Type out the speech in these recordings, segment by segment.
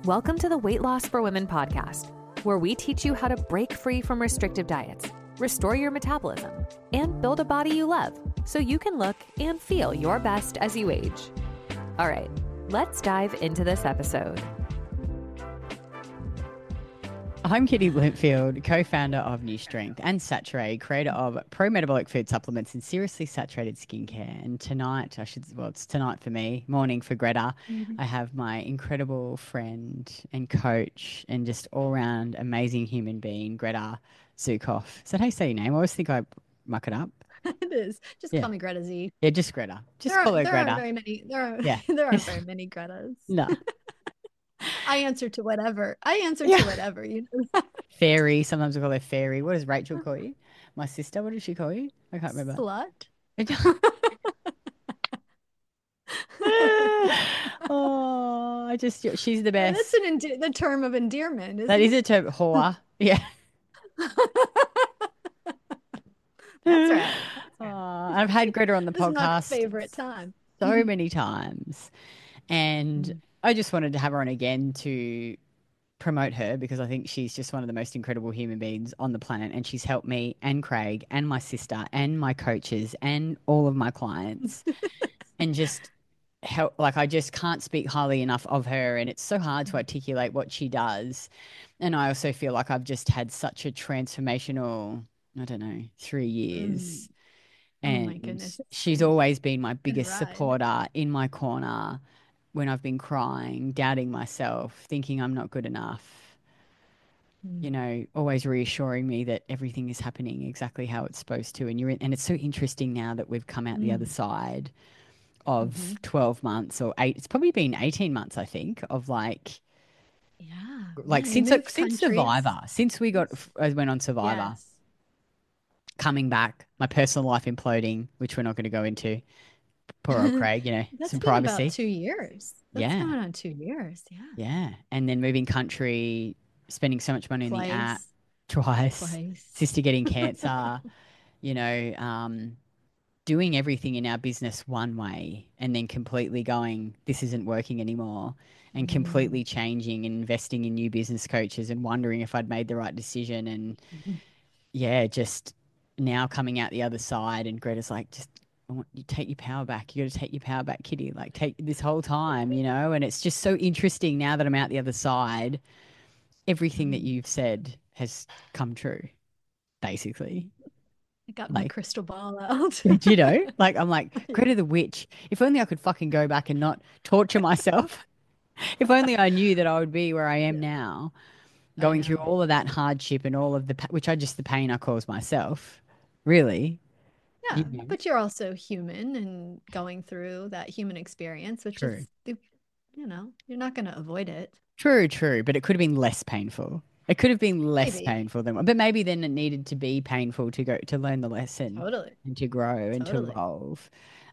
Welcome to the Weight Loss for Women podcast, where we teach you how to break free from restrictive diets, restore your metabolism, and build a body you love so you can look and feel your best as you age. All right, let's dive into this episode. I'm Kitty Bloomfield, co-founder of New Strength and Saturate, creator of pro-metabolic food supplements and seriously saturated skincare. And tonight, it's tonight for me, morning for Greta. I have my incredible friend and coach and just all-round amazing human being, Greta Zukov. Is that how you say your name? I always think I muck it up. It is. Just call me Greta Z. Yeah, just Greta. Just call her Greta. There aren't very many. There aren't very many Gretas. No. I answer to whatever. You know. Fairy. Sometimes we call her Fairy. What does Rachel call you? My sister. What did she call you? I can't remember. Slut. Oh, she's the best. That's the term of endearment. Isn't That it? is a term. Whore. Yeah. That's right. I've had Greta on the podcast. This is my favorite time. So many times. And I just wanted to have her on again to promote her because I think she's just one of the most incredible human beings on the planet. And she's helped me and Craig and my sister and my coaches and all of my clients and just help. Like, I just can't speak highly enough of her. And it's so hard to articulate what she does. And I also feel like I've just had such a transformational, 3 years. And oh my goodness. She's always been my biggest supporter in my corner when I've been crying, doubting myself, thinking I'm not good enough, always reassuring me that everything is happening exactly how it's supposed to. And it's so interesting now that we've come out the other side of 12 months or 8, it's probably been 18 months, I think, of since Survivor, since we went on Survivor, coming back, my personal life imploding, which we're not going to go into. Poor old Craig, some privacy. About 2 years. That's going on 2 years. Yeah. Yeah. And then moving country, spending so much money on the app twice. Sister getting cancer, doing everything in our business one way and then completely going, this isn't working anymore, and completely changing and investing in new business coaches and wondering if I'd made the right decision. And just now coming out the other side, and Greta's like, just, I want you to take your power back. You got to take your power back, Kitty. Like, take this whole time, and it's just so interesting now that I'm out the other side. Everything that you've said has come true, basically. I got my crystal ball out. I'm like, Greta the witch. If only I could fucking go back and not torture myself. If only I knew that I would be where I am now, going through all of that hardship and all of the pain I caused myself, really. Yeah, but you're also human and going through that human experience, which is, you're not going to avoid it. True. But it could have been less painful. It could have been less painful but maybe then it needed to be painful to learn the lesson and to grow and to evolve.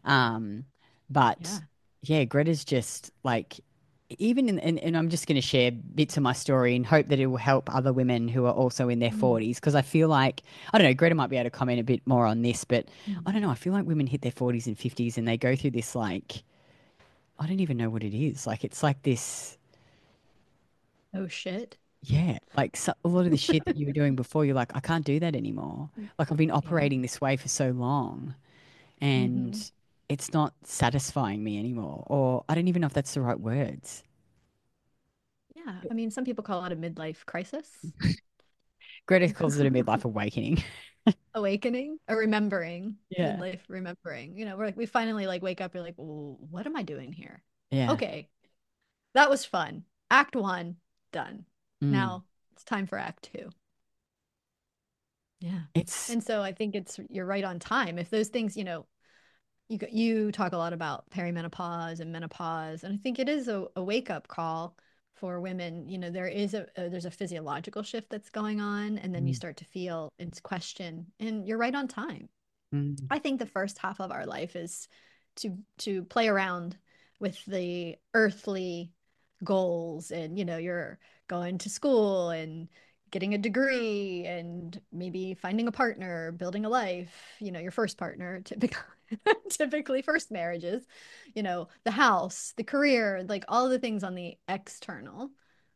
Greta's just like, even and I'm just going to share bits of my story and hope that it will help other women who are also in their 40s, because I feel like, I don't know, Greta might be able to comment a bit more on this, but I don't know, I feel like women hit their 40s and 50s and they go through this, like, I don't even know what it is. Like, it's like this. Oh, shit. Yeah. Like a lot of the shit that you were doing before, you're like, I can't do that anymore. Like, I've been operating this way for so long and it's not satisfying me anymore. Or I don't even know if that's the right words. Yeah. I mean, some people call it a midlife crisis. Greta calls it a midlife awakening. Awakening, a remembering. Yeah. Midlife remembering. We're like, we finally wake up. You're like, well, what am I doing here? Yeah. Okay. That was fun. Act 1, done. Now it's time for Act 2. Yeah. And so I think you're right on time. If those things, you talk a lot about perimenopause and menopause, and I think it is a wake-up call for women. There's a physiological shift that's going on, and then you start to feel and question, and you're right on time. I think the first half of our life is to play around with the earthly goals, and you're going to school and getting a degree and maybe finding a partner, building a life, your first partner, typically first marriages, the house, the career, like all the things on the external.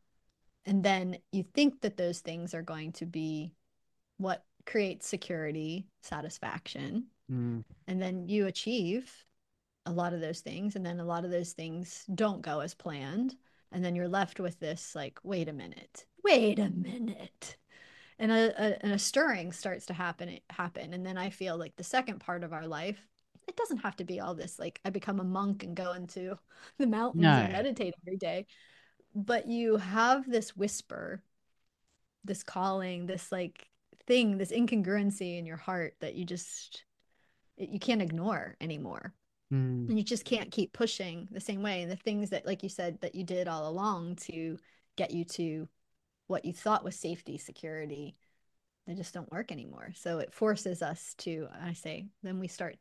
And then you think that those things are going to be what creates security, satisfaction. Mm. And then you achieve a lot of those things. And then a lot of those things don't go as planned. And then you're left with this like, wait a minute, wait a minute. And a stirring starts to happen. And then I feel like the second part of our life, it doesn't have to be all this like I become a monk and go into the mountains and No. meditate every day. But you have this whisper, this calling, this like thing, this incongruency in your heart that you can't ignore anymore. Mm. And you just can't keep pushing the same way. And the things that, like you said, that you did all along to get you to what you thought was safety, security, they just don't work anymore. So it forces us to, I say, then we start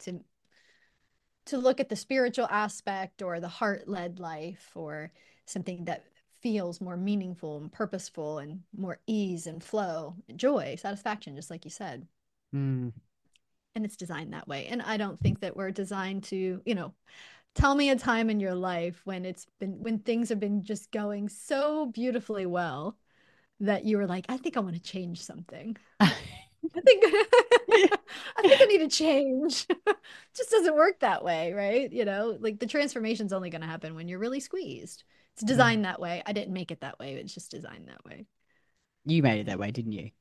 to look at the spiritual aspect or the heart-led life or something that feels more meaningful and purposeful and more ease and flow, joy, satisfaction, just like you said. Mm. And it's designed that way. And I don't think that we're designed to, tell me a time in your life when things have been just going so beautifully well that you were like, I think I want to change something. I think I think I need to change. Just doesn't work that way, right? Like the transformation's only going to happen when you're really squeezed. It's Mm. designed that way. I didn't make it that way. It's just designed that way. You made it that way, didn't you?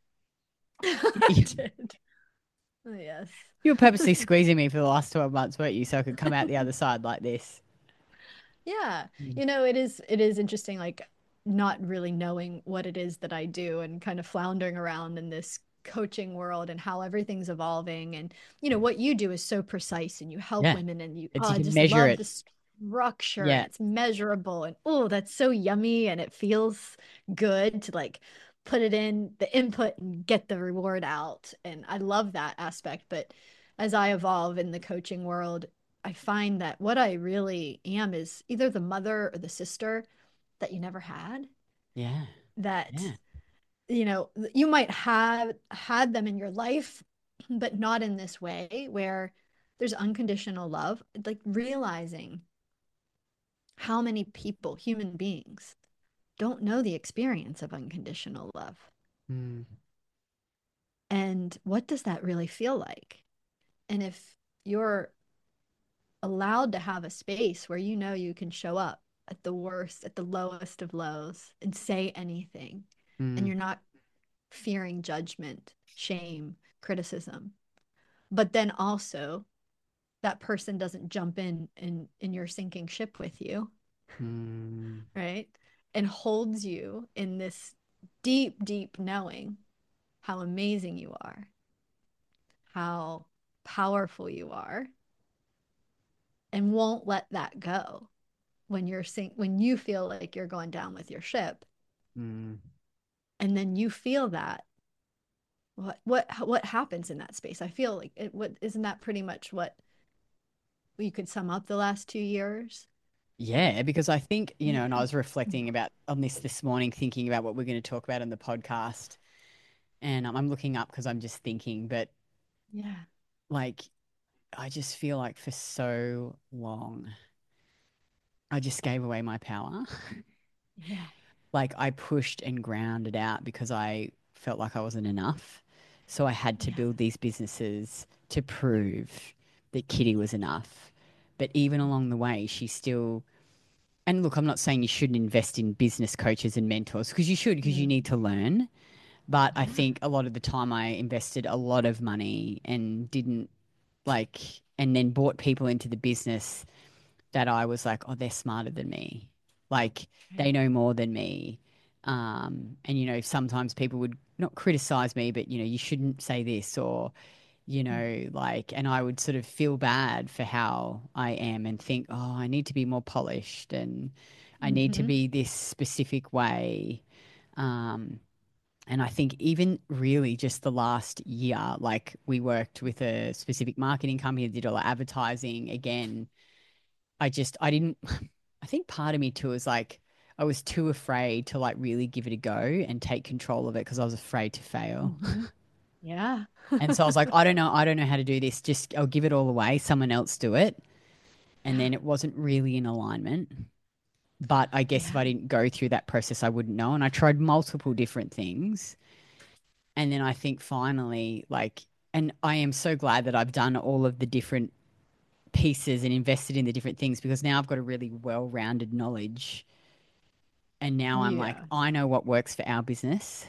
I did. Oh, yes. You were purposely squeezing me for the last 12 months, weren't you? So I could come out the other side like this. Yeah. Mm. It is interesting, like not really knowing what it is that I do and kind of floundering around in this coaching world and how everything's evolving. And what you do is so precise and you help Yeah. women and It's I you can just measure love it. the structure and Yeah. it's measurable and oh, that's so yummy and it feels good to like put it in the input and get the reward out. And I love that aspect. But as I evolve in the coaching world, I find that what I really am is either the mother or the sister that you never had, Yeah. that Yeah. you might have had them in your life, but not in this way where there's unconditional love, like realizing how many people, human beings, don't know the experience of unconditional love. Mm. And what does that really feel like? And if you're allowed to have a space where you can show up at the worst, at the lowest of lows, and say anything, and Mm. you're not fearing judgment, shame, criticism, but then also that person doesn't jump in your sinking ship with you, Mm. right? And holds you in this deep, deep knowing how amazing you are, how powerful you are, and won't let that go when you feel like you're going down with your ship. Mm. And then you feel that, what happens in that space? I feel like what isn't that pretty much what you could sum up the last 2 years? Yeah, because I think, Yeah. and I was reflecting about on this morning, thinking about what we're going to talk about on the podcast. And I'm looking up because I'm just thinking, but Yeah. like, I just feel like for so long, I just gave away my power. Yeah. Like, I pushed and ground it out because I felt like I wasn't enough. So I had to Yeah. build these businesses to prove that Kitty was enough. But even along the way, she still, and look, I'm not saying you shouldn't invest in business coaches and mentors because you should, because you Mm. need to learn. But I Yeah. think a lot of the time I invested a lot of money and didn't like, and then brought people into the business that I was like, oh, they're smarter than me. Like Right. they know more than me. And sometimes people would not criticize me, but you shouldn't say this or, like, and I would sort of feel bad for how I am and think, oh, I need to be more polished and I need to Mm-hmm. be this specific way. Um, and I think even really just the last year, like we worked with a specific marketing company that did all the advertising again. I didn't, I think part of me too is like, I was too afraid to like really give it a go and take control of it because I was afraid to fail. Mm-hmm. Yeah. And so I was like, I don't know how to do this. Just I'll give it all away. Someone else do it. And Yeah. then it wasn't really in alignment. But I guess if Yeah. I didn't go through that process, I wouldn't know. And I tried multiple different things. And then I think finally, like, and I am so glad that I've done all of the different pieces and invested in the different things because now I've got a really well rounded knowledge. And now I'm like, Yeah. I know what works for our business.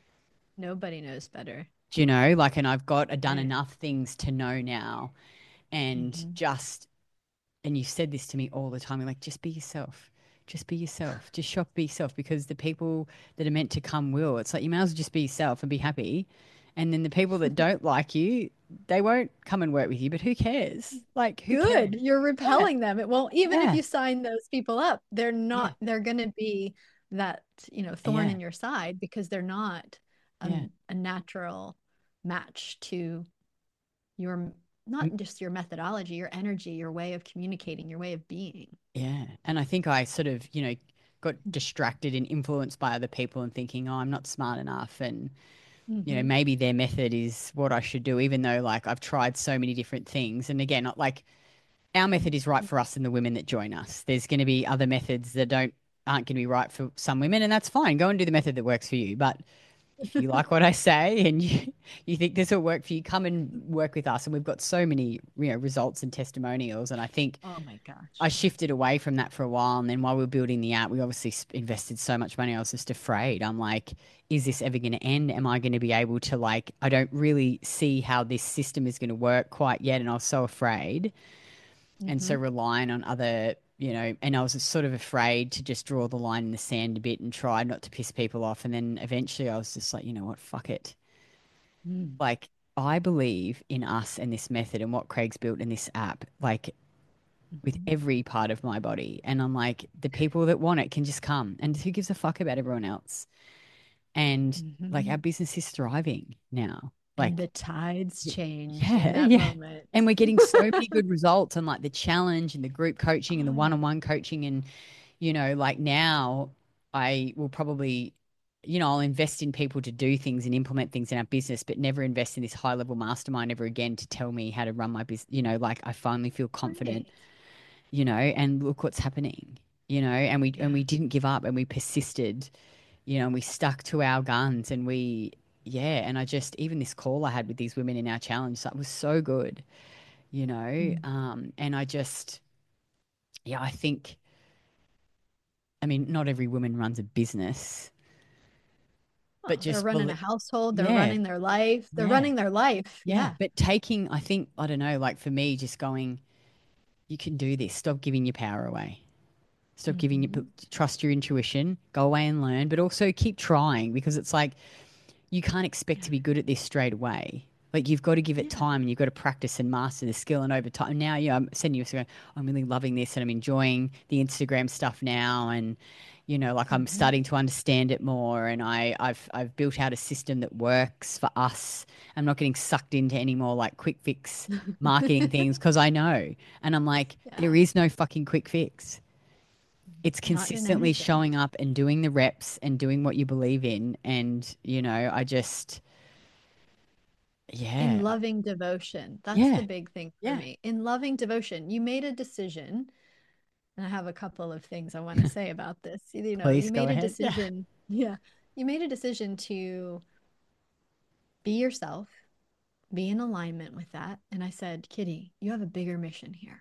Nobody knows better. Do you know? Like, and I've done Right. enough things to know now. And Hmm. just, and you've said this to me all the time. You're like, just be yourself. Just be yourself. Just shop, be yourself because the people that are meant to come will. It's like you might as well just be yourself and be happy. And then the people that don't like you, they won't come and work with you, but who cares? Like, who cares? Good. You're Yeah. repelling them. It won't, even if Yeah. you sign those people up, they're Yeah. not, they're going to be that, thorn Yeah. in your side because they're not Yeah. a natural match to your, not just your methodology, your energy, your way of communicating, your way of being. Yeah. And I think I sort of, got distracted and influenced by other people and thinking, oh, I'm not smart enough. And, Hmm. maybe their method is what I should do, even though like I've tried so many different things. And again, not like our method is right for us and the women that join us. There's going to be other methods that aren't going to be right for some women, and that's fine. Go and do the method that works for you. But if you like what I say and you think this will work for you, come and work with us. And we've got so many, results and testimonials. And I think Oh my gosh. I shifted away from that for a while. And then while we were building the app, we obviously invested so much money. I was just afraid. I'm like, is this ever going to end? Am I going to be able to, like, I don't really see how this system is going to work quite yet. And I was so afraid. And so Hmm. relying on other, and I was sort of afraid to just draw the line in the sand a bit and try not to piss people off. And then eventually I was just like, you know what, fuck it. Mm. Like, I believe in us and this method and what Craig's built in this app, like with Mhm. every part of my body. And I'm like, the people that want it can just come. And who gives a fuck about everyone else? And like, our Mhm. business is thriving now. And Like, the tides changed in yeah, that yeah. moment. And we're getting so many good results on like the challenge and the group coaching and the Oh yeah. one-on-one coaching. And, like now I will probably, I'll invest in people to do things and implement things in our business, but never invest in this high level mastermind ever again to tell me how to run my business. Like I finally feel confident, Right. and look what's happening, and we Yeah. didn't give up and we persisted, and we stuck to our guns and yeah. And I just, even this call I had with these women in our challenge, that was so good, Mm. and I just, yeah, I think, I mean, not every woman runs a business, but Well, they're just running a believe, household, they're yeah, running their life, they're yeah, running their life. yeah. Yeah. But taking, I think, I don't know, like for me, just going, you can do this. Stop giving your power away. Stop giving your, Hmm. trust your intuition, go away and learn, but also keep trying because it's like, you can't expect Yeah. to be good at this straight away. Like you've got to give it Yeah. time and you've got to practice and master the skill. And over time, now, I'm sending you, going, I'm really loving this and I'm enjoying the Instagram stuff now. And, like I'm Hmm. starting to understand it more. And I've built out a system that works for us. I'm not getting sucked into any more like quick fix marketing things because I know. And I'm like, there Yeah. is no fucking quick fix. It's Not in consistently anything. showing up and doing the reps and doing what you believe in. And, I just, In yeah. loving devotion. That's the Yeah. big thing for Yeah. me. In loving devotion, you made a decision, and I have a couple of things I want to say about this. Please You go made a ahead. Yeah. decision. Yeah. You made a decision to be yourself, be in alignment with that. And I said, Kitty, you have a bigger mission here.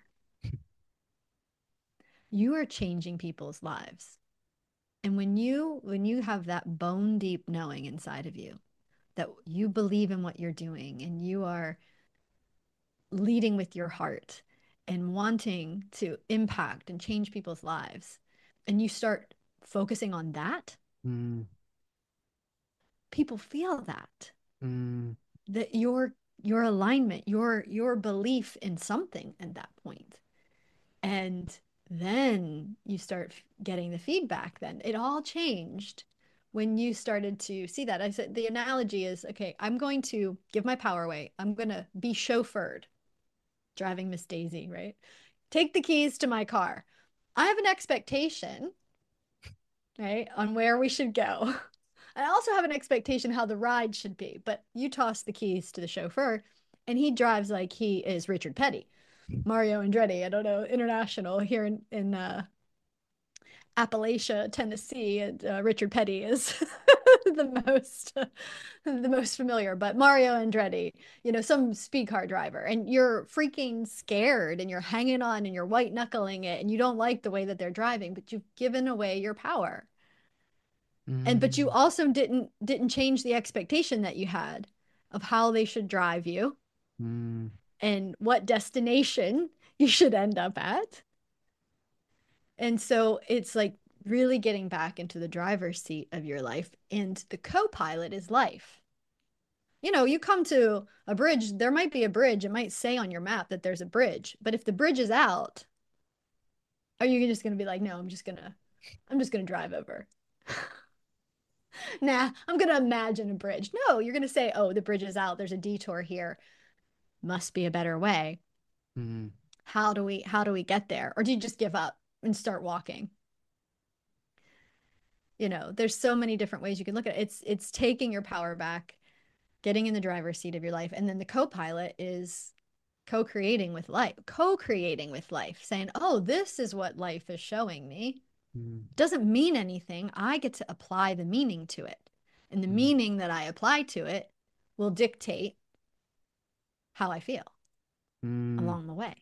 You are changing people's lives. And when you have that bone deep knowing inside of you that you believe in what you're doing and you are leading with your heart and wanting to impact and change people's lives, and you start focusing on that, Mm, people feel mm, that your alignment, your belief in something at that point. And then you start getting the feedback. Then it all changed when you started to see that. I said the analogy is, okay, I'm going to give my power away. I'm going to be chauffeured driving Miss Daisy, right? Take the keys to my car. I have an expectation, right, on where we should go. I also have an expectation how the ride should be, but you toss the keys to the chauffeur and he drives like he is Richard Petty, Mario Andretti, I don't know, international here in Appalachia, Tennessee, and Richard Petty is the most familiar. But Mario Andretti, some speed car driver, and you're freaking scared, and you're hanging on, and you're white knuckling it, and you don't like the way that they're driving, but you've given away your power. But you also didn't change the expectation that you had of how they should drive you and what destination you should end up at. And so it's like really getting back into the driver's seat of your life, and the co-pilot is life. You come to a bridge, there might be a bridge. It might say on your map that there's a bridge, but if the bridge is out, are you just going to be like, no, I'm just going to drive over? Nah, I'm going to imagine a bridge. No, you're going to say, oh, the bridge is out. There's a detour here. Must be a better way. How do we get there? Or do you just give up and start walking? There's so many different ways you can look at it. It's taking your power back, getting in the driver's seat of your life. And then the co-pilot is co-creating with life, saying, oh, this is what life is showing me. Doesn't mean anything. I get to apply the meaning to it. And the meaning that I apply to it will dictate how I feel along the way.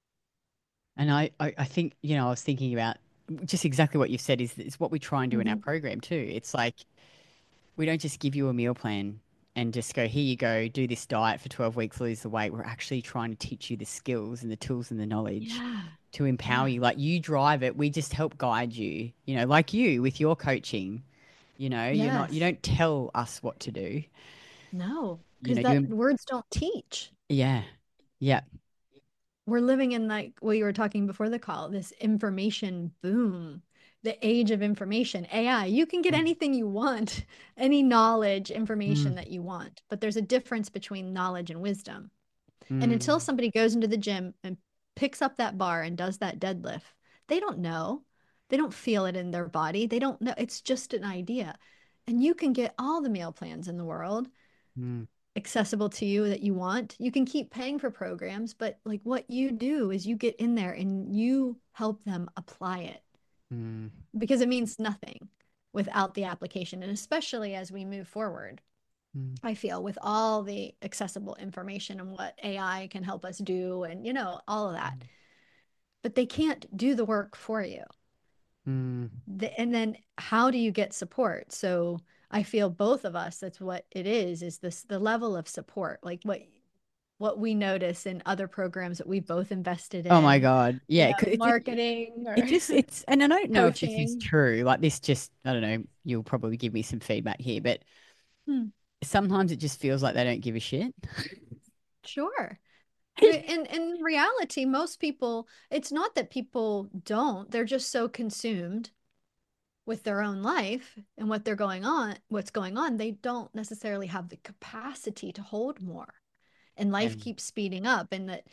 And I think, I was thinking about just exactly what you've said is what we try and do in our program too. It's like, we don't just give you a meal plan and just go, here you go, do this diet for 12 weeks, lose the weight. We're actually trying to teach you the skills and the tools and the knowledge to empower you. Like, you drive it. We just help guide you, like you with your coaching, you don't tell us what to do. No, because words don't teach. Yeah. Yeah. We're living in, like what you were talking before the call, this information boom, the age of information, AI. You can get anything you want, any knowledge, information that you want, but there's a difference between knowledge and wisdom. And until somebody goes into the gym and picks up that bar and does that deadlift, they don't know. They don't feel it in their body. They don't know. It's just an idea. And you can get all the meal plans in the world accessible to you that you want. You can keep paying for programs, but like what you do is you get in there and you help them apply it, because it means nothing without the application. And especially as we move forward, I feel with all the accessible information and what AI can help us do and, all of that, but they can't do the work for you. And then how do you get support? So I feel both of us, that's what it is the level of support, like what we notice in other programs that we've both invested in. Oh my God. Yeah. Marketing. And I don't know if this is coaching. true. Like, this just, I don't know, you'll probably give me some feedback here, but sometimes it just feels like they don't give a shit. Sure. In reality, most people, it's not that people don't, they're just so consumed with their own life and what's going on, they don't necessarily have the capacity to hold more. And life keeps speeding up, and that,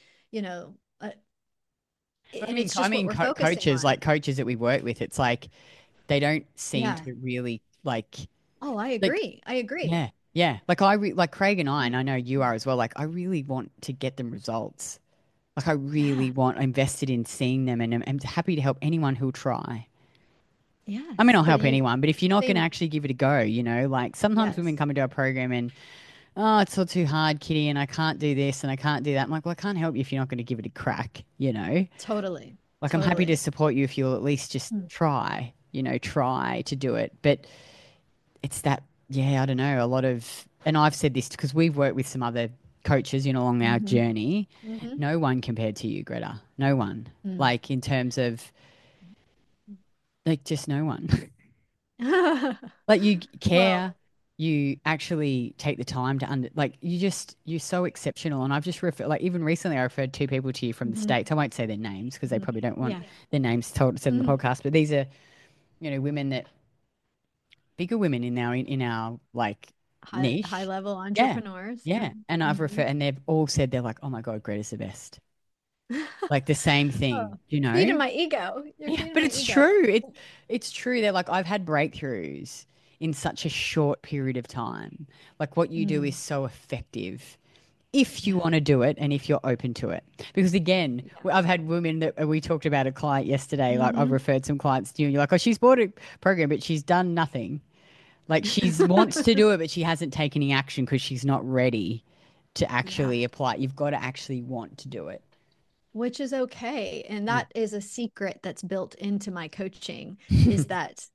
coaches, like coaches that we work with, it's like they don't seem to really like. Oh, I agree. Yeah. Yeah. Like like Craig and I know you are as well. Like, I really want to get them results. Like, I really want, invested in seeing them, and I'm happy to help anyone who'll try. Yeah. I mean, I'll help anyone, but if you're not going to actually give it a go, like sometimes women come into our program and, oh, it's all too hard, Kitty, and I can't do this and I can't do that. I'm like, well, I can't help you if you're not going to give it a crack, Totally. Like, I'm happy to support you if you'll at least just try to do it. But it's that, I don't know, a lot of, and I've said this because we've worked with some other coaches, along our journey. No one compared to you, Greta. No one. Like, in terms of, like, just no one. Like, you care, you actually take the time to you're so exceptional. And I've just referred, even recently I referred two people to you from the States. I won't say their names because they probably don't want their names said in the podcast, but these are, women that, bigger women in our like niche. High level entrepreneurs. Yeah. And I've referred, and they've all said, they're like, oh my God, Greta's the best. Like, the same thing, Feeding my ego. But it's true. It's true. They're like, I've had breakthroughs in such a short period of time. Like, what you do is so effective, if you Yeah. want to do it and if you're open to it. Because again, Yeah. I've had women that we talked about a client yesterday, like I've Hmm. referred some clients to you and you're like, oh, she's bought a program, but she's done nothing. Like she's wants to do it, but she hasn't taken any action because she's not ready to Yeah. actually apply. You've got to actually want to do it. Which is okay. And Yeah. that is a secret that's built into my coaching is that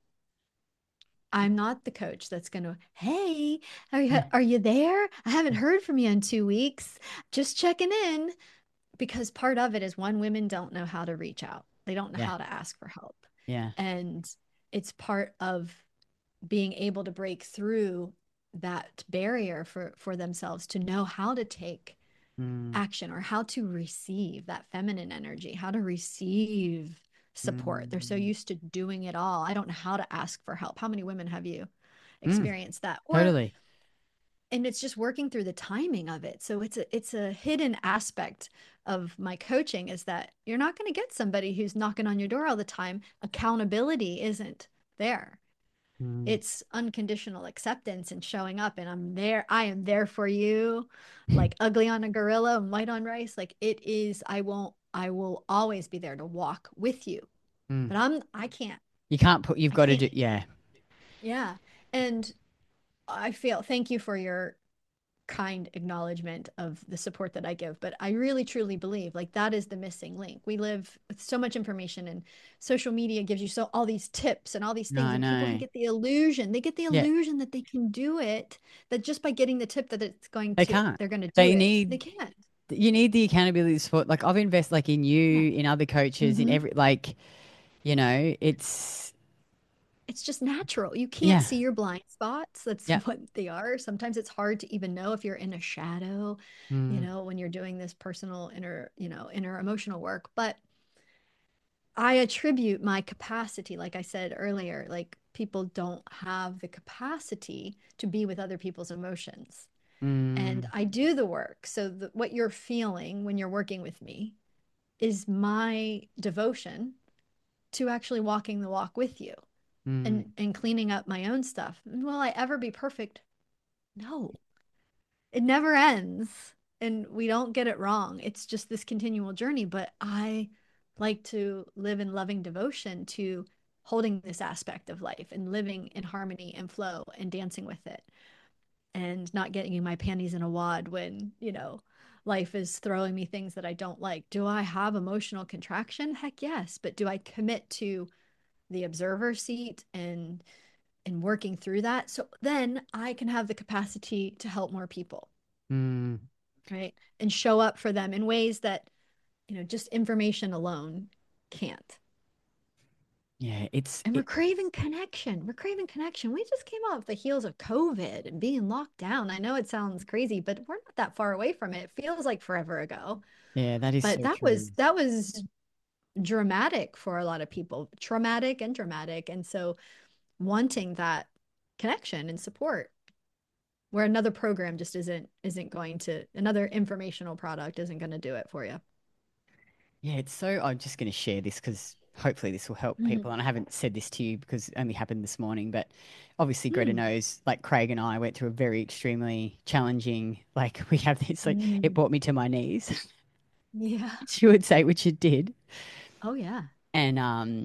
I'm not the coach that's going to, hey, are you there? I haven't heard from you in 2 weeks. Just checking in. Because part of it is one, women don't know how to reach out. They don't know Yeah. how to ask for help. Yeah. And it's part of being able to break through that barrier for themselves to know how to take Mm, action or how to receive that feminine energy, how to receive support. They're so mm, used to doing it all. I don't know how to ask for help. How many women have you mm, experienced that? Or totally. and it's just working through the timing of it. So it's a hidden aspect of my coaching is that you're not going to get somebody who's knocking on your door all the time. Accountability isn't there. Mm. It's unconditional acceptance and showing up and I am there for you, like ugly on a gorilla and white on rice. Like it is, I will always be there to walk with you. Mm. But I can't. You can't put, you've I got to can't. do, yeah. Yeah. And I feel thank you for your kind acknowledgement of the support that I give. But I really truly believe like that is the missing link. We live with so much information and social media gives you so all these tips and all these No, things I and people know. they get the Yeah. illusion that they can do it, that just by getting the tip that They can't. they're going to do They it. They need, can't. you need the accountability support. Like I've invested like in Yeah. you, in other coaches, in Hmm. every, like, it's, It's just natural. You can't yeah. see your blind spots. That's Yeah. what they are. Sometimes it's hard to even know if you're in a shadow, Mm, when you're doing this personal inner emotional work. But I attribute my capacity, like I said earlier, like people don't have the capacity to be with other people's emotions. And mm, I do the work. So what you're feeling when you're working with me is my devotion to actually walking the walk with you mm, and cleaning up my own stuff. Will I ever be perfect? No, it never ends. And we don't get it wrong. It's just this continual journey. But I like to live in loving devotion to holding this aspect of life and living in harmony and flow and dancing with it and not getting my panties in a wad when, life is throwing me things that I don't like. Do I have emotional contraction? Heck yes. But do I commit to the observer seat and working through that? So then I can have the capacity to help more people, mm. right? And show up for them in ways that, just information alone can't. Yeah. And we're craving connection. We're craving connection. We just came off the heels of COVID and being locked down. I know it sounds crazy, but we're not that far away from it. It feels like forever ago. Yeah, that is But so that true. was that was dramatic for a lot of people, traumatic and dramatic. And so wanting that connection and support where another program just isn't going to, another informational product isn't going to do it for you. Yeah, it's so, I'm just going to share this because hopefully this will help Mhm. people. And I haven't said this to you because it only happened this morning, but obviously Greta Mm. knows, like Craig and I went through a very extremely challenging, like we have this, like it Mm. brought me to my knees, Yeah. she would say, which it did. Oh yeah. And,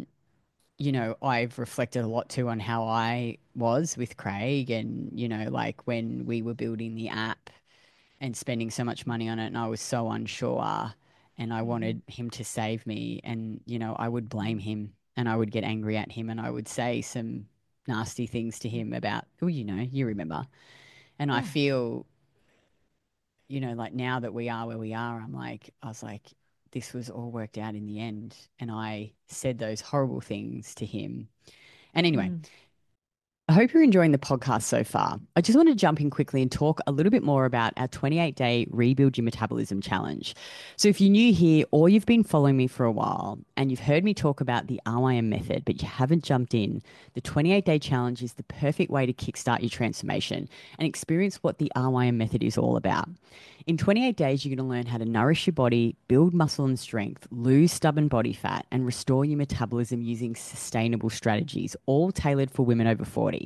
I've reflected a lot too on how I was with Craig and, like when we were building the app and spending so much money on it and I was so unsure and I Mhm. wanted him to save me and I would blame him and I would get angry at him and I would say some nasty things to him about you remember. And I Yeah. feel like now that we are where we are, I was like this was all worked out in the end and I said those horrible things to him. And anyway, Mm. I hope you're enjoying the podcast so far. I just want to jump in quickly and talk a little bit more about our 28-day Rebuild Your Metabolism Challenge. So, if you're new here or you've been following me for a while and you've heard me talk about the RYM method, but you haven't jumped in, the 28-day challenge is the perfect way to kickstart your transformation and experience what the RYM method is all about. In 28 days, you're going to learn how to nourish your body, build muscle and strength, lose stubborn body fat, and restore your metabolism using sustainable strategies, all tailored for women over 40.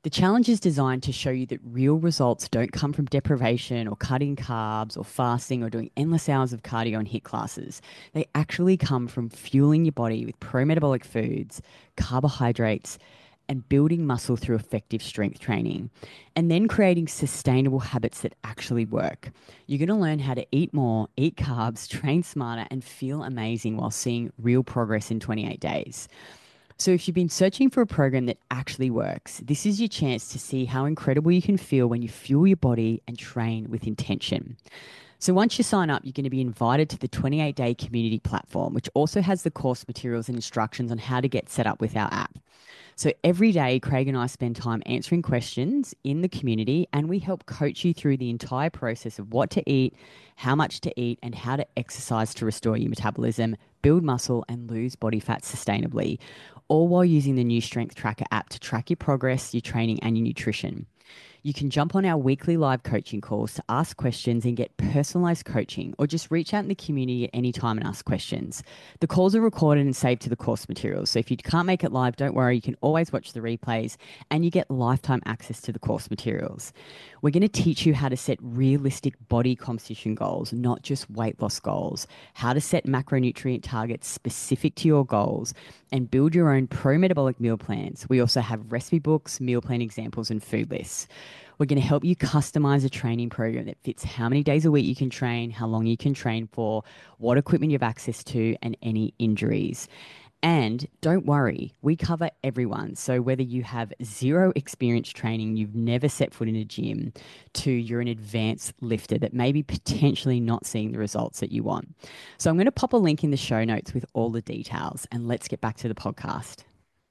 The challenge is designed to show you that real results don't come from deprivation or cutting carbs or fasting or doing endless hours of cardio and HIIT classes. They actually come from fueling your body with pro-metabolic foods, carbohydrates, and building muscle through effective strength training, and then creating sustainable habits that actually work. You're going to learn how to eat more, eat carbs, train smarter, and feel amazing while seeing real progress in 28 days. So, if you've been searching for a program that actually works, this is your chance to see how incredible you can feel when you fuel your body and train with intention. So, once you sign up, you're going to be invited to the 28-day community platform, which also has the course materials and instructions on how to get set up with our app. So every day, Craig and I spend time answering questions in the community, and we help coach you through the entire process of what to eat, how much to eat, and how to exercise to restore your metabolism, build muscle, and lose body fat sustainably, all while using the new Strength Tracker app to track your progress, your training, and your nutrition. You can jump on our weekly live coaching calls to ask questions and get personalized coaching, or just reach out in the community at any time and ask questions. The calls are recorded and saved to the course materials. So if you can't make it live, don't worry. You can always watch the replays and you get lifetime access to the course materials. We're going to teach you how to set realistic body composition goals, not just weight loss goals, how to set macronutrient targets specific to your goals, and build your own pro-metabolic meal plans. We also have recipe books, meal plan examples, and food lists. We're going to help you customize a training program that fits how many days a week you can train, how long you can train for, what equipment you have access to, and any injuries. And don't worry, we cover everyone. So whether you have zero experience training, you've never set foot in a gym, to you're an advanced lifter that may be potentially not seeing the results that you want. So I'm going to pop a link in the show notes with all the details, and let's get back to the podcast.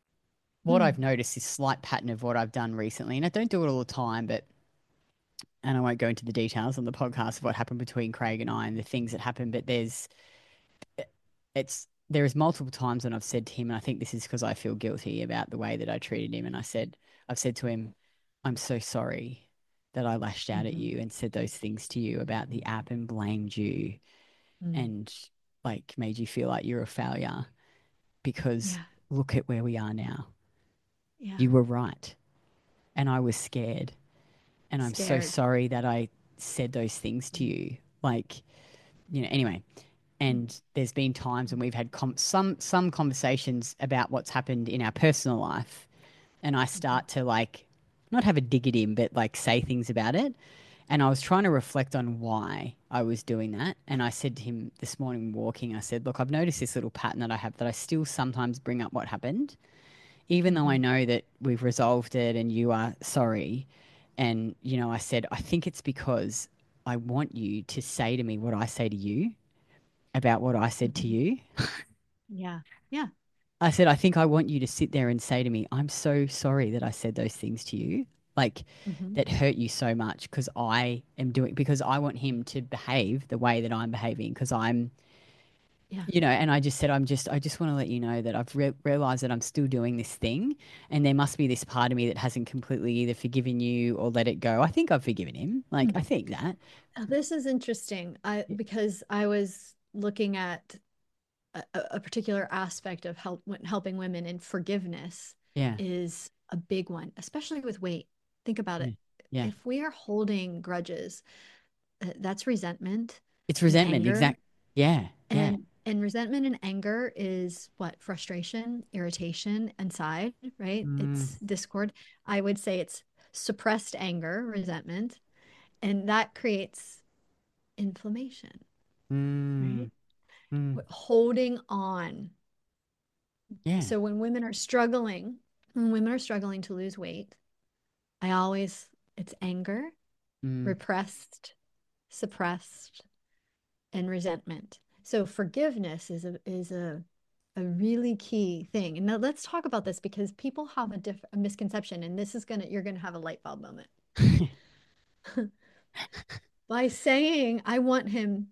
What I've noticed is slight pattern of what I've done recently, and I don't do it all the time, and I won't go into the details on the podcast of what happened between Craig and I and the things that happened, but there is multiple times when I've said to him, and I think this is because I feel guilty about the way that I treated him, and I've said to him, I'm so sorry that I lashed out at you and said those things to you about the app and blamed you and like made you feel like you're a failure, because look at where we are now. Yeah. You were right. And I was scared. And I'm so sorry that I said those things to you. Like, anyway. And there's been times when we've had some conversations about what's happened in our personal life. And I start to like, not have a dig at him, but like say things about it. And I was trying to reflect on why I was doing that. And I said to him this morning walking, I said, look, I've noticed this little pattern that I have, that I still sometimes bring up what happened, even though I know that we've resolved it and you are sorry. And, I said, I think it's because I want you to say to me what I say to you about what I said to you. Yeah. Yeah. I said, I think I want you to sit there and say to me, I'm so sorry that I said those things to you, like that hurt you so much, because because I want him to behave the way that I'm behaving, because I'm, and I just said, I just want to let you know that I've realized that I'm still doing this thing, and there must be this part of me that hasn't completely either forgiven you or let it go. I think I've forgiven him. Like, I think that. This is interesting. Because I was looking at a particular aspect of helping women, and forgiveness is a big one, especially with weight. Think about it. Yeah. If we are holding grudges, that's resentment. It's resentment, exact. Yeah. And resentment and anger is what? Frustration, irritation inside, right? It's discord. I would say it's suppressed anger, resentment, and that creates inflammation, right? Holding on. Yeah. So when women are struggling to lose weight, it's anger, repressed, suppressed, and resentment. So forgiveness is a really key thing. And now let's talk about this, because people have a misconception, and you're gonna have a light bulb moment. By saying I want him,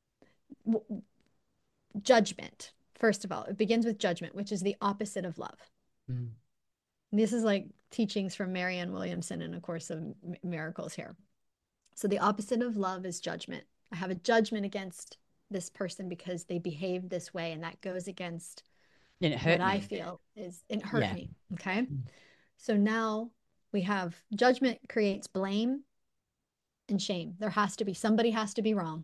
judgment. First of all, it begins with judgment, which is the opposite of love. This is like teachings from Marianne Williamson in A Course of Miracles here. So the opposite of love is judgment. I have a judgment against this person because they behave this way, and that goes against what I feel is it hurt me. Okay. So now We have judgment creates blame and shame. There has to be somebody has to be wrong.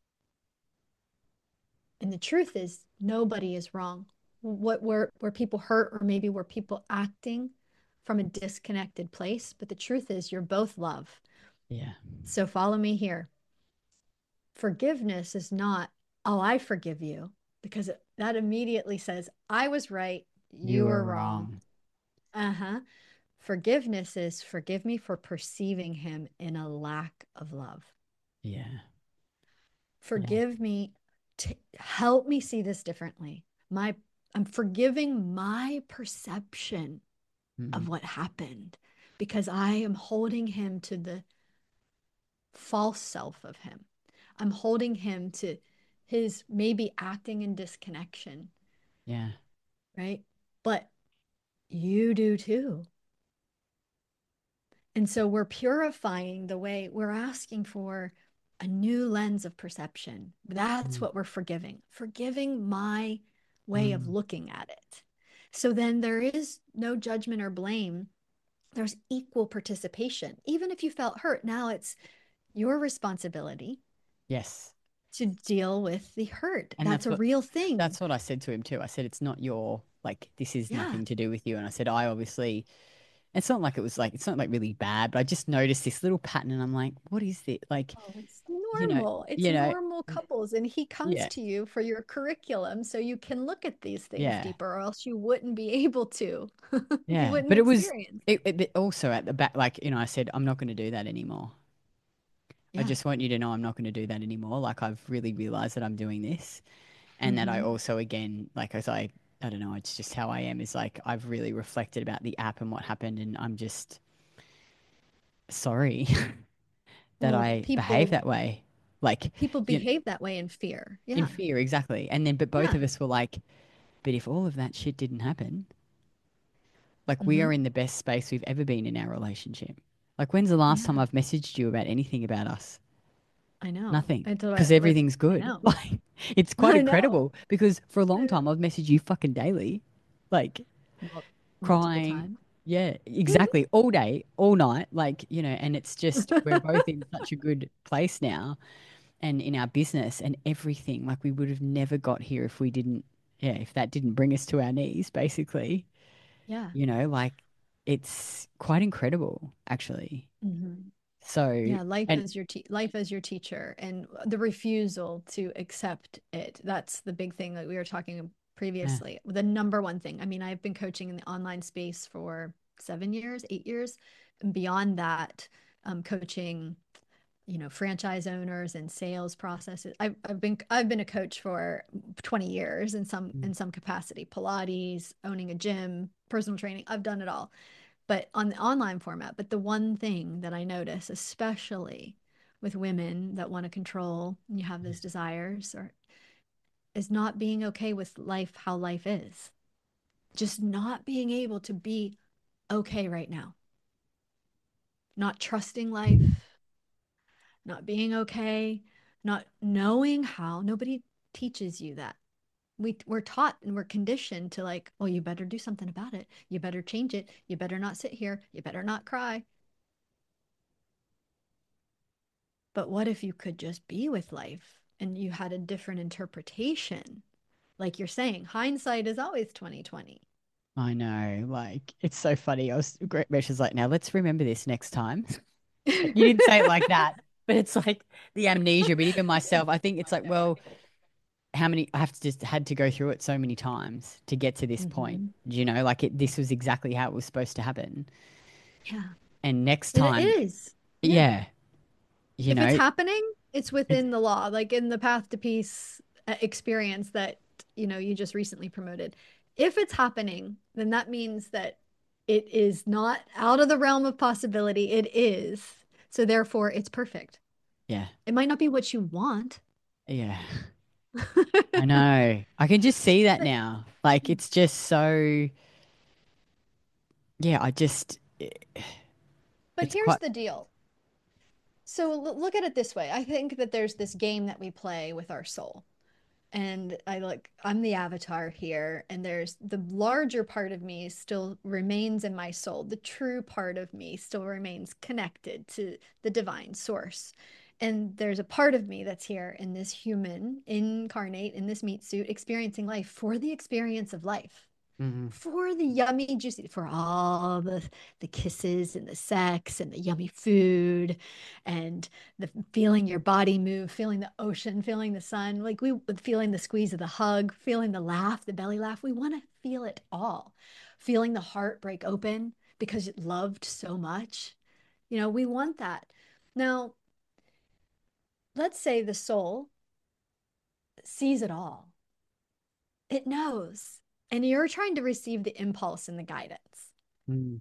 And the truth is nobody is wrong. What where people hurt or maybe where people acting from a disconnected place, but the truth is you're both love. Yeah. So follow me here. Forgiveness is not, oh, I forgive you, because that immediately says, I was right, You you were were wrong. wrong. Uh-huh. Forgiveness is forgive me for perceiving him in a lack of love. Yeah. Yeah. Forgive me to help me see this differently. My I'm forgiving my perception Mm. of what happened because I am holding him to the false self of him. I'm holding him to his maybe acting in disconnection, Yeah. right? But you do too. And so we're purifying the way we're asking for a new lens of perception. That's Mm. what we're forgiving my way of Mm. looking at it. So then there is no judgment or blame. There's equal participation. Even if you felt hurt, now it's your responsibility Yes. to deal with the hurt. And That's that's a what real thing. that's what I said to him too. I said it's not your like this is Yeah. nothing to do with you. And I said I obviously it's not like it was like it's not like really bad, but I just noticed this little pattern and I'm like, what is it? Like, Oh, it's you know, normal. It's you know, normal couples. And he comes yeah, to you for your curriculum so you can look at these things yeah, deeper, or else you wouldn't be able to. You yeah. wouldn't But it was experience. it also at the back, like, I said, I'm not going to do that anymore. I Yeah. just want you to know I'm not going to do that anymore. Like I've really realized that I'm doing this and that I Hmm. also again, like as I don't know, it's just how I am is like I've really reflected about the app and what happened and I'm just sorry that Well, I behave people that way. Like, people you know, behave that way in fear. in Yeah. fear, exactly. And then, but both Yeah. of us were like, but if all of that shit didn't happen, like we are Hmm. in the best space we've ever been in our relationship. Like, when's the last time Yeah. I've messaged you about anything about us? I know. Nothing. It's Because like everything's I good. know. Like, it's quite I know. incredible because for a I long know. time I've messaged you fucking daily, like Multiple crying. times. Yeah, exactly. All day, all night. Like, and it's just, we're both in such a good place now and in our business and everything. Like we would have never got here if we didn't, yeah, if that didn't bring us to our knees, basically. Yeah. Like it's quite incredible, actually. Hmm. So, Yeah, life and as life as your teacher and the refusal to accept it. That's the big thing that we were talking yeah, previously. The number one thing. I mean, I've been coaching in the online space for 7 years, 8 years, and beyond that, coaching, franchise owners and sales processes. I've been a coach for 20 years in some mm, in some capacity. Pilates, owning a gym, personal training. I've done it all, but on the online format. But the one thing that I notice, especially with women that want to control and you have yeah, those desires, or is not being okay with life, how life is. Just not being able to be okay right now. Not trusting life, not being okay, not knowing how. Nobody teaches you that. We're taught and we're conditioned to like, oh, you better do something about it. You better change it. You better not sit here. You better not cry. But what if you could just be with life and you had a different interpretation? Like you're saying, hindsight is always 2020. I know. Like it's so funny. Rach was like, now let's remember this next time. You didn't say it like that, but it's like the amnesia. But even myself, I think it's like, well, how many I have to just had to go through it so many times to get to this point. Hmm. Like this was exactly how it was supposed to happen. Yeah. And next And it time, is. Yeah. yeah, you If it's know, happening, it's it's within the law, like in the Path to Peace experience that, you just recently promoted. If it's happening, then that means that it is not out of the realm of possibility. It is. So therefore, it's perfect. yeah, It might not be what you want. yeah. I know. I can just see that But now. Like it's just so, yeah, but it's here's quite, the deal. So look at it this way. I think that there's this game that we play with our soul. And I'm the avatar here, and there's the larger part of me still remains in my soul. The true part of me still remains connected to the divine source. And there's a part of me that's here in this human, incarnate in this meat suit, experiencing life for the experience of life, Mm-hmm. for the yummy, juicy, for all the kisses and the sex and the yummy food and the feeling your body move, feeling the ocean, feeling the sun, like we feeling the squeeze of the hug, feeling the laugh, the belly laugh. We want to feel it all, feeling the heart break open because it loved so much. We want that. Now, let's say the soul sees it all. It knows. And you're trying to receive the impulse and the guidance. Mm.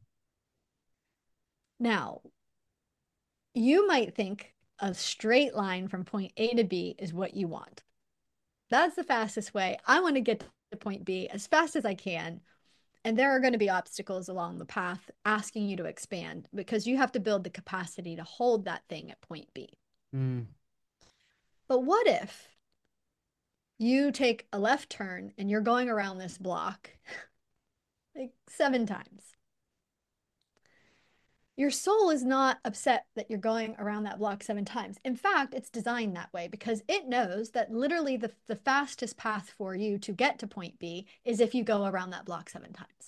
Now, you might think a straight line from point A to B is what you want. That's the fastest way. I want to get to point B as fast as I can. And there are going to be obstacles along the path asking you to expand because you have to build the capacity to hold that thing at point B. Mm. But what if you take a left turn and you're going around this block like 7 times? Your soul is not upset that you're going around that block 7 times. In fact, it's designed that way because it knows that literally the fastest path for you to get to point B is if you go around that block 7 times.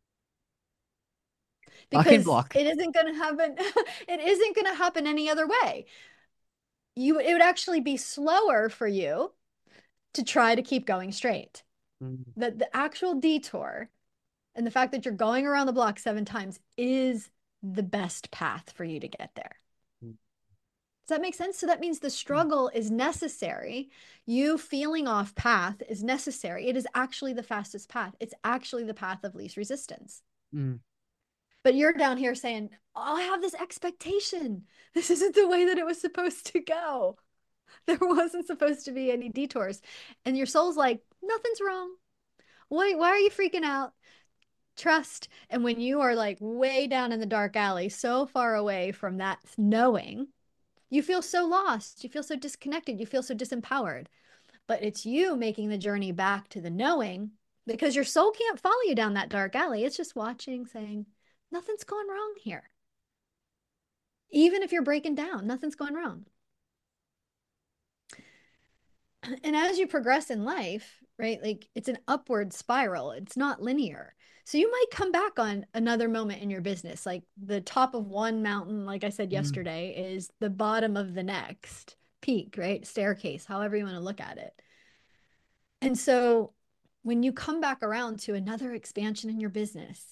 Fucking Because block. it isn't going to happen. It isn't going to happen any other way. It would actually be slower for you to try to keep going straight. Mm. The actual detour and the fact that you're going around the block 7 times is the best path for you to get there. Mm. Does that make sense? So that means the struggle is necessary. You feeling off path is necessary. It is actually the fastest path. It's actually the path of least resistance. Mm. But you're down here saying, oh, I have this expectation. This isn't the way that it was supposed to go. There wasn't supposed to be any detours. And your soul's like, nothing's wrong. Why are you freaking out? Trust. And when you are like way down in the dark alley, so far away from that knowing, you feel so lost. You feel so disconnected. You feel so disempowered. But it's you making the journey back to the knowing because your soul can't follow you down that dark alley. It's just watching, saying, nothing's going wrong here. Even if you're breaking down, nothing's going wrong. And as you progress in life, right, like it's an upward spiral, it's not linear. So you might come back on another moment in your business. Like the top of one mountain, like I said Mm. yesterday, is the bottom of the next peak, right? Staircase, however you want to look at it. And so when you come back around to another expansion in your business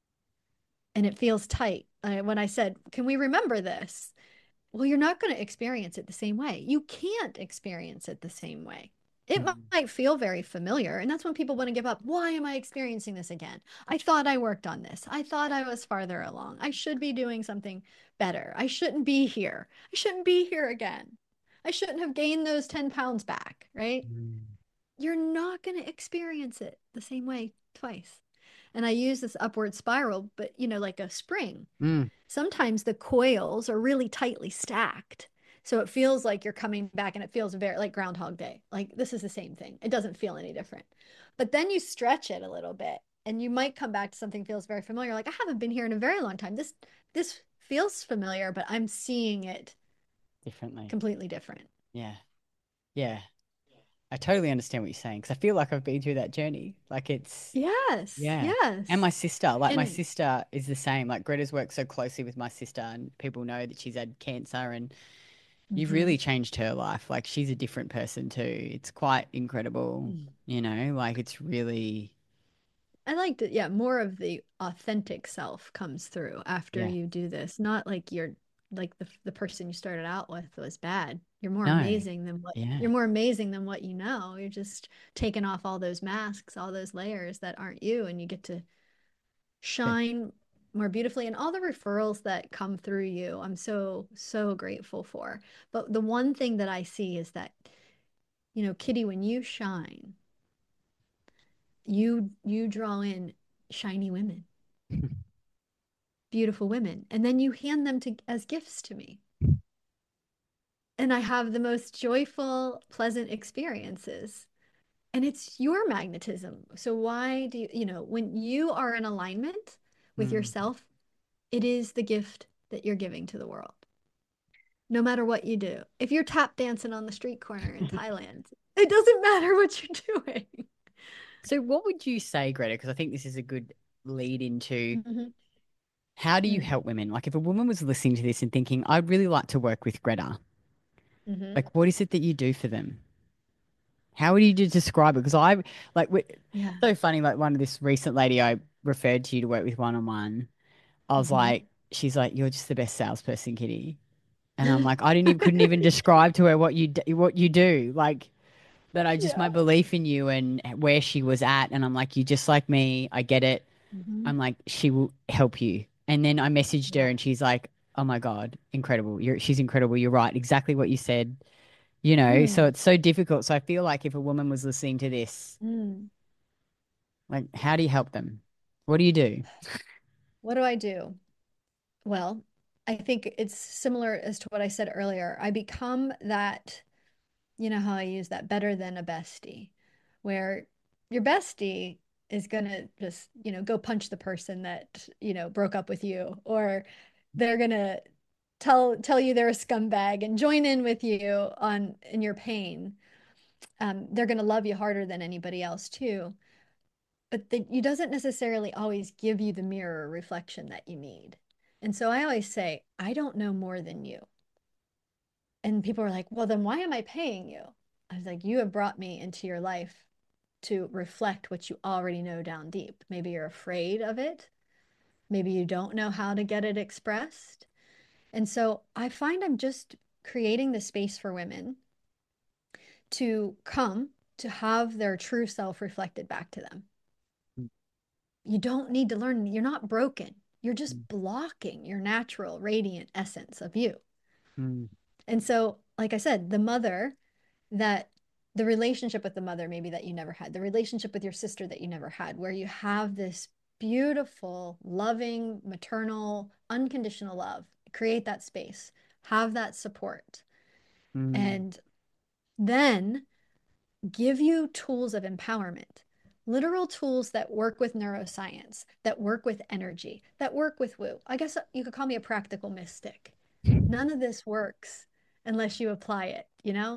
and it feels tight, when I said, can we remember this? Well, you're not going to experience it the same way. You can't experience it the same way. It Mm. might feel very familiar. And that's when people want to give up. Why am I experiencing this again? I thought I worked on this. I thought I was farther along. I should be doing something better. I shouldn't be here. I shouldn't be here again. I shouldn't have gained those 10 pounds back, right? Mm. You're not going to experience it the same way twice. And I use this upward spiral, but like a spring. Mm. Sometimes the coils are really tightly stacked. So it feels like you're coming back and it feels very like Groundhog Day. Like this is the same thing. It doesn't feel any different. But then you stretch it a little bit and you might come back to something feels very familiar. Like I haven't been here in a very long time. This feels familiar, but I'm seeing it Differently. completely different. Yeah. Yeah. I totally understand what you're saying because I feel like I've been through that journey. Like it's, Yes. yeah. Yes. And my sister, like my And sister is the same. Like Greta's worked so closely with my sister and people know that she's had cancer and you've Mhm. really changed her life. Like she's a different person too. It's quite incredible, like it's really, I liked it. Yeah, more of the authentic self comes through after yeah. you do this. Not like you're like the person you started out with was bad. No. Yeah. You're more amazing than what you know. You're just taking off all those masks, all those layers that aren't you, and you get to But shine more beautifully. And all the referrals that come through you, I'm so, so grateful for. But the one thing that I see is that, Kitty, when you shine, you draw in shiny women, beautiful women, and then you hand them to as gifts to me. And I have the most joyful, pleasant experiences And it's your magnetism. So why do you, when you are in alignment with Mm. yourself, it is the gift that you're giving to the world. No matter what you do. If you're tap dancing on the street corner in Thailand, it doesn't matter what you're doing. So, what would you say, Greta? Because I think this is a good lead into Mhm. how do you Mm. help women? Like, if a woman was listening to this and thinking, I'd really like to work with Greta, Mhm. like, what is it that you do for them? How would you describe it? Because like, Yeah. so funny. Like, one of this recent lady I referred to you to work with one on one. I was Mhm. like, she's like, you're just the best salesperson, Kitty. And I'm like, I didn't even couldn't even describe to her what you do. Like, but I just my Yeah. belief in you and where she was at, and I'm like, you're just like me. I get it. Mhm. I'm like, she will help you. And then I messaged her Yeah. and she's like, oh my God, incredible. She's incredible. You're right. Exactly what you said, so Mm. it's so difficult. So I feel like if a woman was listening to this, Mm. like, how do you help them? What do you do? What do I do? Well, I think it's similar as to what I said earlier. I become that, you know how I use that better than a bestie, where your bestie is gonna just, go punch the person that, broke up with you, or they're gonna tell you they're a scumbag and join in with you on in your pain. They're gonna love you harder than anybody else too. But you doesn't necessarily always give you the mirror reflection that you need. And so I always say, I don't know more than you. And people are like, well, then why am I paying you? I was like, you have brought me into your life to reflect what you already know down deep. Maybe you're afraid of it. Maybe you don't know how to get it expressed. And so I find I'm just creating the space for women to come to have their true self reflected back to them. You don't need to learn. You're not broken. You're just blocking your natural, radiant essence of you. Mm, And so, like I said, that the relationship with the mother, maybe that you never had, the relationship with your sister that you never had, where you have this beautiful, loving, maternal, unconditional love, create that space, have that support, mm, and then give you tools of empowerment, literal tools that work with neuroscience, that work with energy, that work with woo. I guess you could call me a practical mystic. None of this works unless you apply it, you know?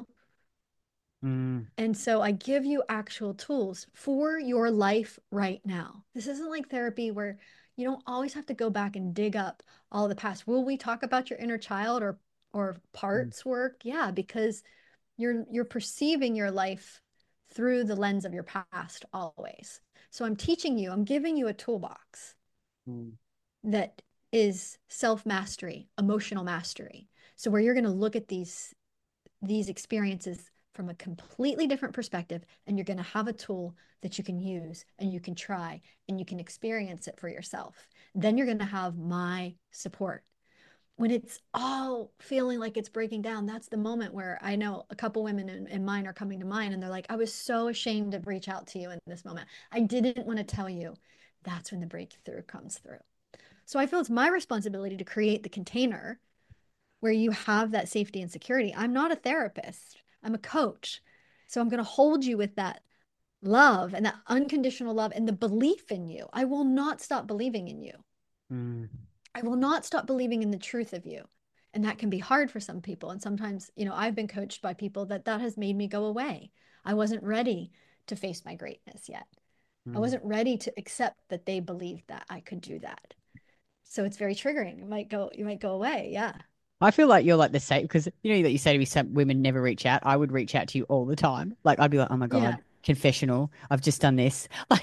mm, And so I give you actual tools for your life right now. This isn't like therapy where you don't always have to go back and dig up all the past. Will we talk about your inner child or mm, parts work? Yeah, because you're perceiving your life through the lens of your past always. So I'm teaching you, I'm giving you a toolbox mm, that is self-mastery, emotional mastery. So where you're going to look at these experiences from a completely different perspective, and you're going to have a tool that you can use and you can try and you can experience it for yourself. Then you're going to have my support. When it's all feeling like it's breaking down, that's the moment where I know a couple women in mine are coming to mind and they're like, I was so ashamed to reach out to you in this moment. I didn't want to tell you. That's when the breakthrough comes through. So I feel it's my responsibility to create the container where you have that safety and security. I'm not a therapist, I'm a coach. So I'm going to hold you with that love and that unconditional love and the belief in you. I will not stop believing in you. mm, I will not stop believing in the truth of you. And that can be hard for some people. And sometimes, I've been coached by people that has made me go away. I wasn't ready to face my greatness yet. I mm. wasn't ready to accept that they believed that I could do that. So it's very triggering. You might go away. Yeah. I feel like you're like the same because you know that you say to me some women never reach out. I would reach out to you all the time. Like I'd be like, oh my Yeah. God, confessional. I've just done this. Like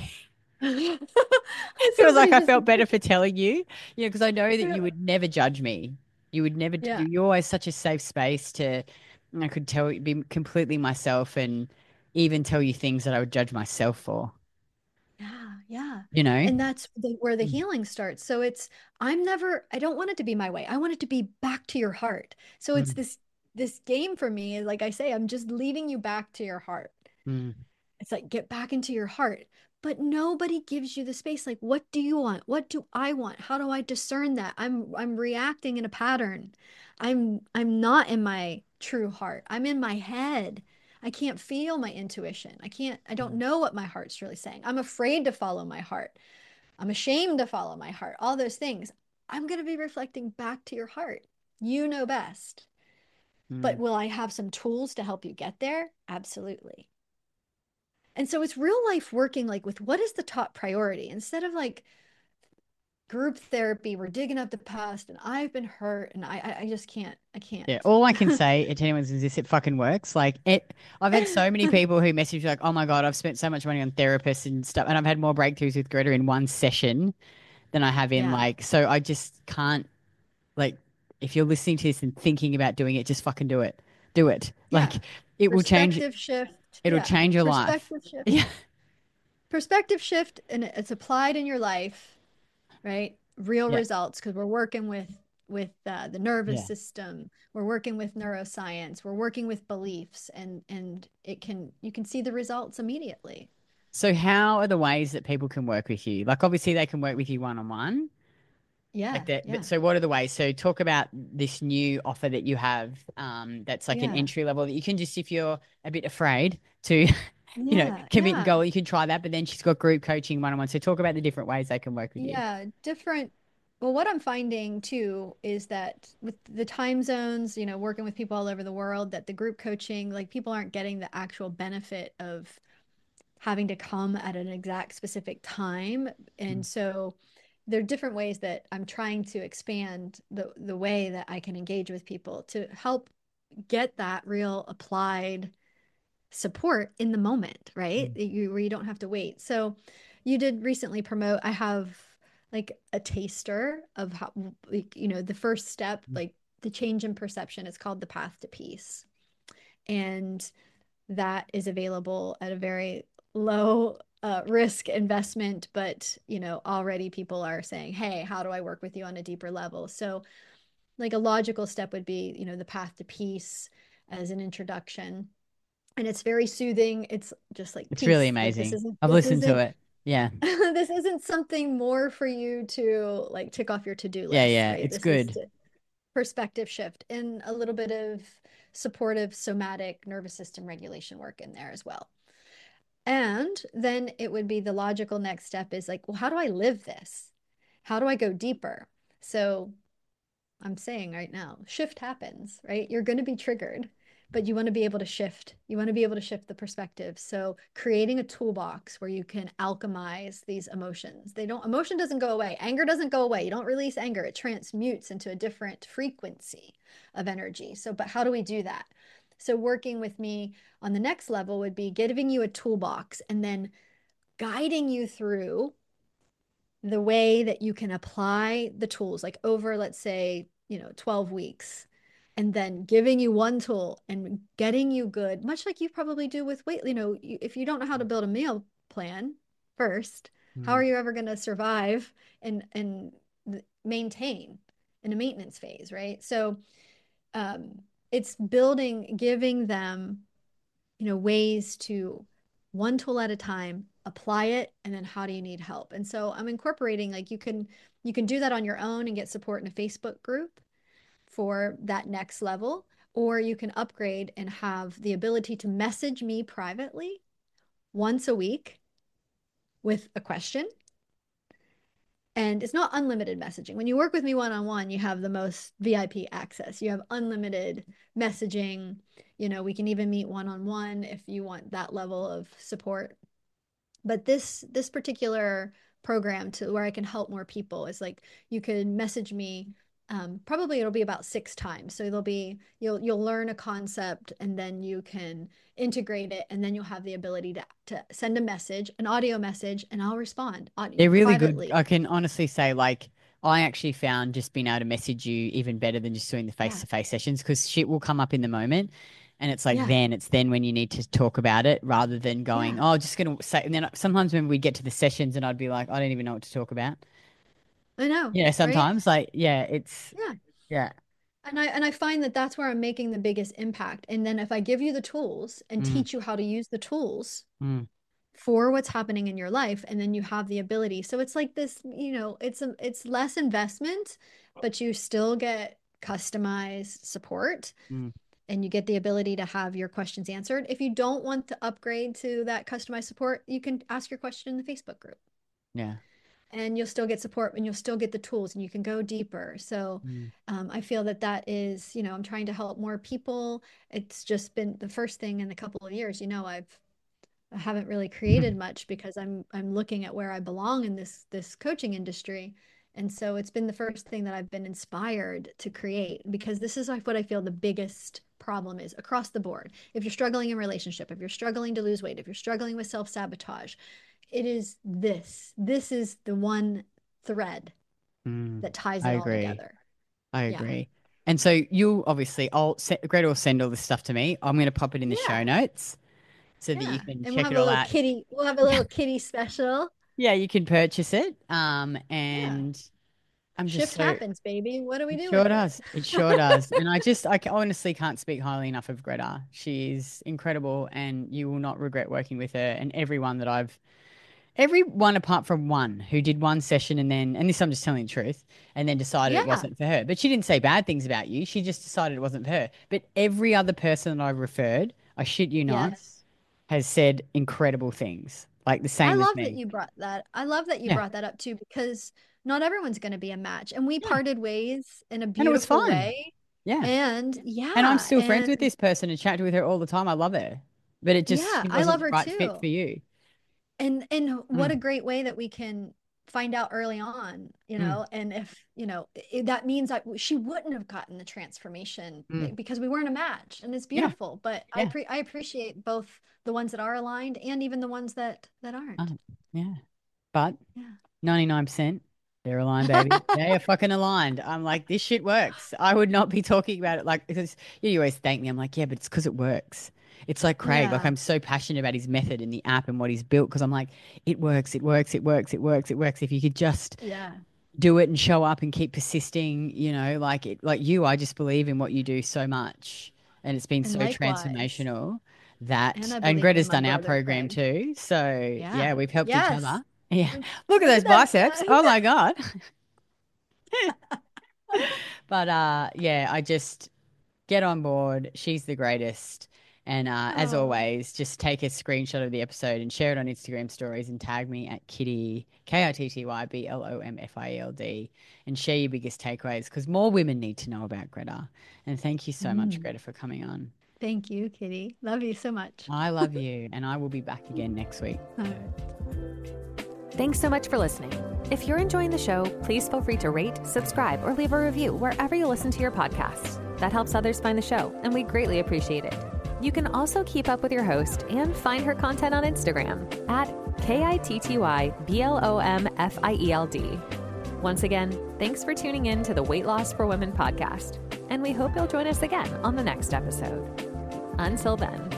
it was like Somebody I just, felt better for telling you, because I know that yeah. you would never judge me. You would never. Yeah. You're always such a safe space to. I could tell be completely myself and even tell you things that I would judge myself for. Yeah, yeah. You know. And that's where the Mm, healing starts. So I don't want it to be my way. I want it to be back to your heart. So it's mm, this game for me, like I say, I'm just leading you back to your heart. mm, It's like get back into your heart. But nobody gives you the space. Like, what do you want? What do I want? How do I discern that? I'm reacting in a pattern. I'm not in my true heart. I'm in my head. I can't feel my intuition. I don't know what my heart's really saying. I'm afraid to follow my heart. I'm ashamed to follow my heart. All those things. I'm going to be reflecting back to your heart. You know best. But will I have some tools to help you get there? Absolutely. And so it's real life working like with what is the top priority instead of like group therapy. We're digging up the past and I've been hurt and I just can't. I can't. Yeah, all I can say to anyone is this: it fucking works. Like it, I've had so many people who message me like, "Oh my God, I've spent so much money on therapists and stuff," and I've had more breakthroughs with Greta in one session than I have in Yeah. like. So I just can't like. If you're listening to this and thinking about doing it, just fucking do it. Do it. Like Yeah. it will change. Perspective shift. It'll Yeah. change your life. Perspective shift. Yeah. Perspective shift and it's applied in your life, right? Real Yeah. results because we're working with the nervous Yeah. system. We're working with neuroscience. We're working with beliefs, and you can see the results immediately. So how are the ways that people can work with you? Like obviously they can work with you one on one. Yeah, Like that, yeah, so what are the ways? So talk about this new offer that you have, that's like an yeah, entry level that you can just, if you're a bit afraid to, yeah, commit and yeah, go, you can try that. But then she's got group coaching one on one. So talk about the different ways they can work with you. yeah. Different. Well, what I'm finding too is that with the time zones, working with people all over the world, that the group coaching, like people aren't getting the actual benefit of having to come at an exact specific time. Mm, And so there are different ways that I'm trying to expand the way that I can engage with people to help get that real applied support in the moment, right? mm, Where you don't have to wait. So you did recently promote, I have like a taster of how, like, the first step, mm. like the change in perception is called the path to peace. And that is available at a very low risk investment, but already people are saying, "Hey, how do I work with you on a deeper level?" So, like a logical step would be, the path to peace as an introduction, and it's very soothing. It's just like It's really peace. Like amazing. I've listened to it. Yeah. this isn't something more for you to like tick off your to-do Yeah. list, Yeah. right? It's This is good. perspective shift and a little bit of supportive somatic nervous system regulation work in there as well. And then it would be the logical next step is like, well, how do I live this? How do I go deeper? So I'm saying right now, shift happens, right? You're going to be triggered, but you want to be able to shift. You want to be able to shift the perspective. So creating a toolbox where you can alchemize these emotions. Emotion doesn't go away. Anger doesn't go away. You don't release anger. It transmutes into a different frequency of energy. So, but how do we do that? So working with me on the next level would be giving you a toolbox and then guiding you through the way that you can apply the tools, like over, let's say, 12 weeks, and then giving you one tool and getting you good, much like you probably do with weight. If you don't know how to build a meal plan first, how are Mm. you ever going to survive and maintain in a maintenance phase, right? So it's giving them ways to one tool at a time, apply it, and then how do you need help? And so I'm incorporating like you can do that on your own and get support in a Facebook group for that next level, or you can upgrade and have the ability to message me privately once a week with a question. And it's not unlimited messaging. When you work with me one on one, you have the most VIP access. You have unlimited messaging. We can even meet one on one if you want that level of support. But this particular program to where I can help more people is like you can message me. Probably it'll be about 6 times. So you'll learn a concept and then you can integrate it and then you'll have the ability to send a message, an audio message, and I'll respond They're really good. privately. I can honestly say, like, I actually found just being able to message you even better than just doing the face Yeah, to face sessions because shit will come up in the moment. And yeah, it's then when you need to talk about it rather than going, yeah. oh, just going to say. And then sometimes when we get to the sessions and I'd be like, I don't even know what to talk about. I know, right? Sometimes like, yeah, it's, Yeah. yeah. And I find that that's where I'm making the biggest impact. And then if I give you the tools and Mm, teach you how to use the tools mm. for what's happening in your life, and then you have the ability. So it's like this, it's less investment, but you still get customized support. Mm. and you get the ability to have your questions answered. If you don't want to upgrade to that customized support, you can ask your question in the Facebook group. Yeah. And you'll still get support and you'll still get the tools and you can go deeper. So I feel that is, I'm trying to help more people. It's just been the first thing in a couple of years. I haven't really created much because I'm looking at where I belong in this coaching industry. And so it's been the first thing that I've been inspired to create, because this is what I feel the biggest problem is across the board. If you're struggling in relationship, if you're struggling to lose weight, if you're struggling with self-sabotage, it is this is the one thread that ties it all together. I agree. And so you'll obviously, Greta will send all this stuff to me. I'm going to pop it in the show notes so that you can check it all out. We'll have a little kitty special. Yeah, you can purchase it. And I'm just Shift happens, baby. What do we do? It sure does. It sure does. And I honestly can't speak highly enough of Greta. She's incredible, and you will not regret working with her. And everyone apart from one who did one session and this I'm just telling the truth, and then decided it wasn't for her. But she didn't say bad things about you. She just decided it wasn't for her. But every other person that I referred, I shit you not, has said incredible things. Like the same with me. I love that you brought that. I love that you brought that up too, because not everyone's going to be a match. And we parted ways in a beautiful way. Yeah. And and I'm still friends with this person and chat with her all the time. I love her. But it just I love her right too. fit for you. And what a great way that we can find out early on, and if, that means that she wouldn't have gotten the transformation because we weren't a match, and it's beautiful. But I appreciate both the ones that are aligned and even the ones that aren't. But 99%. They're aligned, baby. They are fucking aligned. I'm like, this shit works. I would not be talking about it because you always thank me. I'm like, yeah, but it's because it works. It's like Craig. Like, I'm so passionate about his method and the app and what he's built, because I'm like, it works. It works. It works. It works. It works. If you could just do it and show up and keep persisting, like you, I just believe in what you do so much, and it's been so transformational. And Greta's done our program too. So we've helped each other. Yeah. Look at those biceps. Oh my God. But I just get on board. She's the greatest. And as always, just take a screenshot of the episode and share it on Instagram stories and tag me at Kitty, KITTYBLOMFIELD, and share your biggest takeaways, because more women need to know about Greta. And thank you so much, Greta, for coming on. Thank you, Kitty. Love you so much. I love you. And I will be back again next week. All right. Thanks so much for listening. If you're enjoying the show, please feel free to rate, subscribe, or leave a review wherever you listen to your podcasts. That helps others find the show, and we greatly appreciate it. You can also keep up with your host and find her content on Instagram at KITTYBLOMFIELD. Once again, thanks for tuning in to the Weight Loss for Women podcast, and we hope you'll join us again on the next episode. Until then.